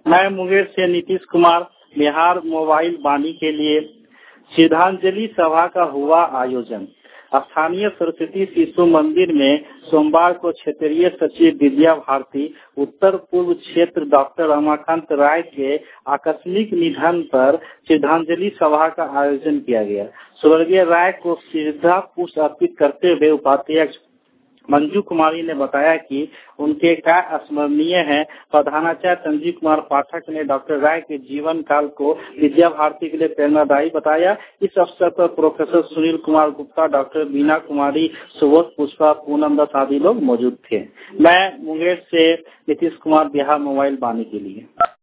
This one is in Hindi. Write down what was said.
मैं मुंगेर से नीतीश कुमार। बिहार मोबाइल वाणी के लिए श्रद्धांजलि सभा का हुआ आयोजन। स्थानीय सरस्वती शिशु मंदिर में सोमवार को क्षेत्रीय सचिव विद्या भारती, उत्तर पूर्व क्षेत्र डॉक्टर रमाकांत राय के आकस्मिक निधन पर श्रद्धांजलि सभा का आयोजन किया गया। स्वर्गीय राय को श्रद्धा पुष्प अर्पित करते हुए उपाध्यक्ष मंजू कुमारी ने बताया कि उनके कार्य स्मरणीय है। प्रधानाचार्य संजीव कुमार पाठक ने डॉक्टर राय के जीवन काल को विद्या भारती के लिए प्रेरणादायी बताया। इस अवसर पर प्रोफेसर सुनील कुमार गुप्ता, डॉक्टर बीना कुमारी, सुबोध पुष्पा, पूनम दास आदि लोग मौजूद थे। मैं मुंगेर से नीतीश कुमार, बिहार मोबाइल वाणी के लिए।